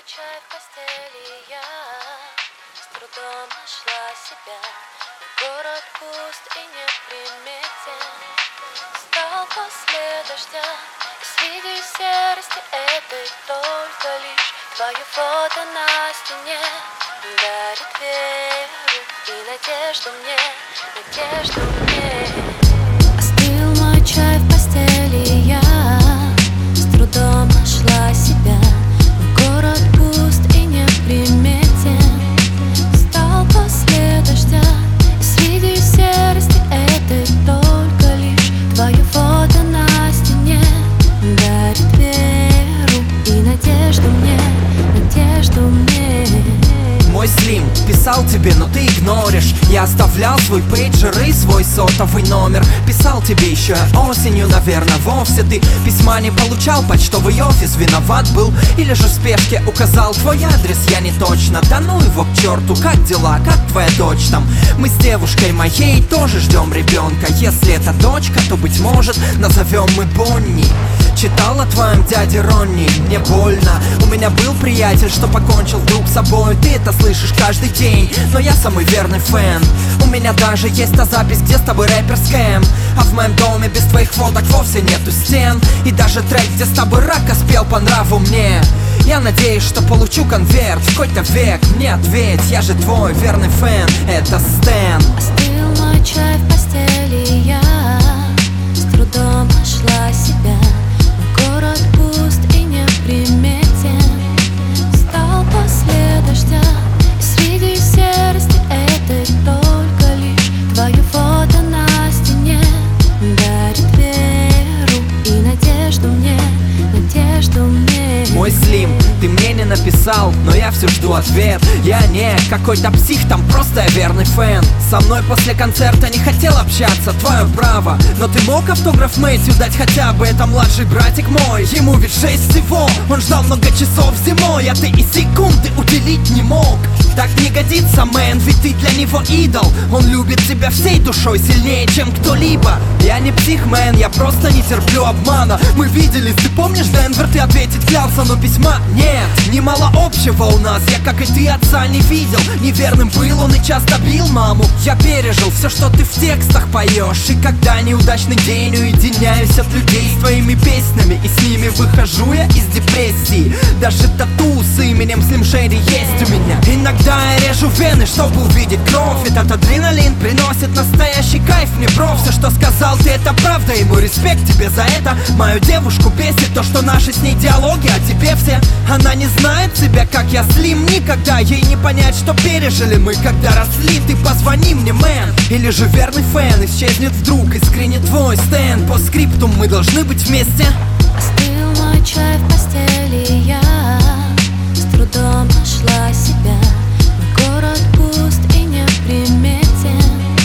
чай в постели я с трудом нашла себя. Город пуст и неприметен, стал после дождя. И среди серости этой только лишь твое фото на стене дарит веру и надежду мне, надежду мне. Остыл мой чай в постели, я с трудом нашла себя. Город пуст и неприметен, стал после дождя. И среди серости этой только лишь твое фото на стене дарит веру и надежду мне, надежду мне. Мой Слим писал тебе, но ты игноришь. Я оставлял свой пейджер и свой сотовый номер. Писал тебе еще осенью, наверное, вовсе ты письма не получал. Почтовый офис виноват был, или же в спешке указал твой адрес я не точно. Да ну его к черту, как дела, как твоя дочь там? Мы с девушкой моей тоже ждем ребенка. Если это дочка, то, быть может, назовем мы Бонни. Читал о твоем дяде Ронни, мне больно. У меня был приятель, что покончил вдруг с собой. Ты это слышишь каждый день, но я самый верный фэн. У меня даже есть та запись, где с тобой рэпер скэм. А в моем доме без твоих фоток вовсе нету стен. И даже трек, где с тобой Рака спел по нраву мне. Я надеюсь, что получу конверт в какой-то век. Мне ответь, я же твой верный фэн, это Стэн. Остыл мой чай в постели, я с трудом нашла себя. Город пуст и неприметен, стал после дождя. И среди серости этой только лишь твое фото на стене дарит веру и надежду мне, надежду мне. Мой Слим, ты мне не написал, но я все жду ответ. Я не какой-то псих, там просто я верный фэн. Со мной после концерта не хотел общаться, твое право. Но ты мог автограф Мэтью дать хотя бы, это младший братик мой. Ему ведь 6 всего, он ждал много часов зимой, а ты и секунды уделить не мог. Так не годится, мэн, ведь ты для него идол. Он любит тебя всей душой, сильнее, чем кто-либо. Я не псих, мэн, я просто не терплю обмана. Мы виделись, ты помнишь, Денвер, ты ответить клялся, но письма нет. Немало общего у нас, я, как и ты, отца не видел. Неверным был он и часто бил маму. Я пережил все, что ты в текстах поешь. И когда неудачный день, уединяюсь от людей с твоими песнями, и с ними выхожу я из депрессии. Даже тату с именем Slim Shady есть у меня. Иногда я режу вены, чтобы увидеть кровь. Этот адреналин приносит настоящий кайф мне, бро. Все, что сказал ты, это правда, и мой респект тебе за это. Мою девушку бесит то, что наши с ней диалоги о тебе все. Она не знает тебя, как я, Слим, никогда. Ей не понять, что пережили мы, когда росли. Ты позвони мне, мэн, или же верный фэн исчезнет вдруг, искренне твой Стэн. По скриптум мы должны быть вместе. Остыл мой чай в постели, я с трудом нашла себя. Мой город пуст и неприметен,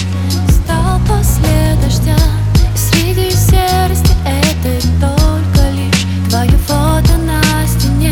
стал после дождя. И среди серости этой только лишь твое фото на стене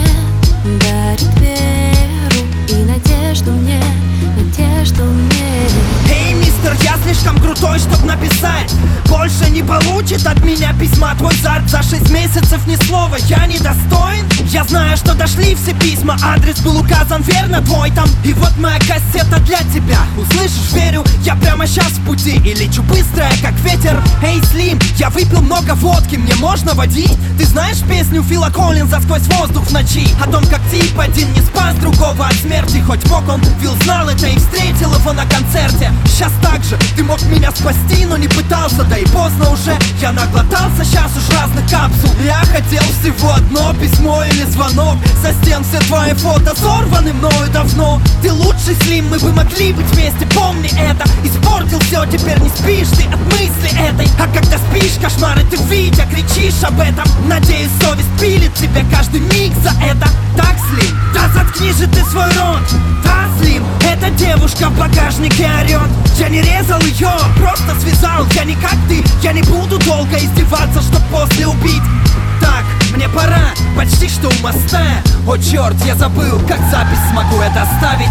дарит веру и надежду мне, надежду мне. Эй, мистер, я слишком крутой, чтоб написать. Больше не получит от меня письма твой зад. За 6 месяцев ни слова, я не достоин. Я знаю, что дошли все письма, адрес был указан верно твой там. И вот моя кассета для тебя. Услышишь, верю, я прямо сейчас в пути и лечу быстро, как ветер. Эй, Слим, я выпил много водки, мне можно водить? Ты знаешь песню Фила Коллинза «Сквозь воздух в ночи»? О том, как тип один не спас другого от смерти. Хоть мог он, Фил знал это и встретил его на концерте. Сейчас так же, ты мог меня спасти, но не пытался, да и поздно уже. Я наглотался сейчас уж разных капсул. Я хотел всего одно письмо или звонок. Со стен все твои фото сорваны мною давно. Ты лучший, Слим, мы бы могли быть вместе, помни это. Испортил все, теперь не спишь ты от мысли этой. А когда спишь, кошмары ты видя, кричишь об этом. Надеюсь, совесть пилит тебя каждый миг за это. Так, Слим? Да заткни же ты свой рот. Да, Слим? Эта девушка в багажнике орет. Я не резал ее, просто связал. Я не как ты, я не буду долго издеваться, чтоб после убить. Так, мне пора, почти что у моста. О черт, я забыл, как запись смогу я доставить.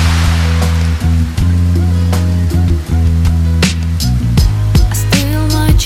Остыл мой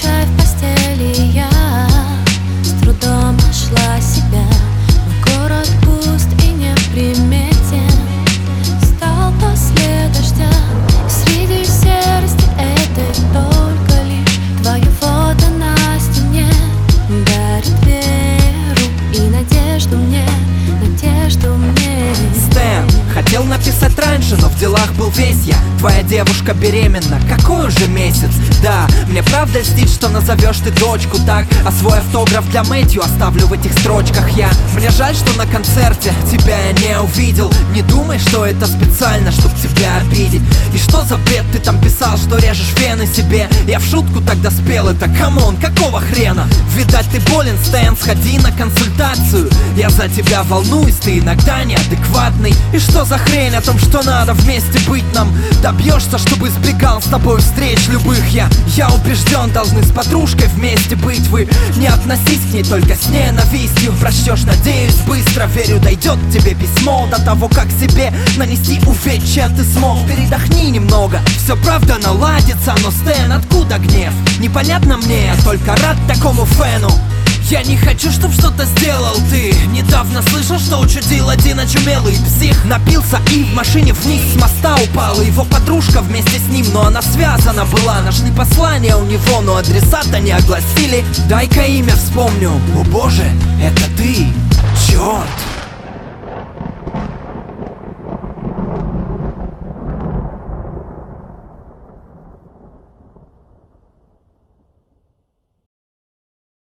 беременна, какой уже месяц? Да, мне правда льстит, что назовешь ты дочку так, а свой автограф для Мэтью оставлю в этих строчках я. Мне жаль, что на концерте тебя я не увидел. Не думай, что это специально, чтоб тебя обидеть. И что за бред ты там писал, что режешь вены себе? Я в шутку тогда спел это, камон, какого хрена? Видать ты болен, Стэн, сходи на консультацию. Я за тебя волнуюсь, ты иногда неадекватный. И что за хрень о том, что надо вместе быть нам? Добьешься, чтобы избегал с тобой встреч любых. Я убежден, должны с подружкой вместе быть вы. Не относись к ней только с ненавистью. Прочтешь, надеюсь, быстро, верю, дойдет тебе письмо. До того, как себе нанести увечья ты смог. Передохни немного, все правда наладится. Но, Стэн, откуда гнев? Непонятно мне, я только рад такому фэну. Я не хочу, чтоб что-то сделал ты. Недавно слышал, что учудил один очумелый псих. Напился и в машине вниз с моста упал. И его подружка вместе с ним, но она связана была. Нашли послание у него, но адресата не огласили. Дай-ка имя вспомню. О боже, это ты, черт.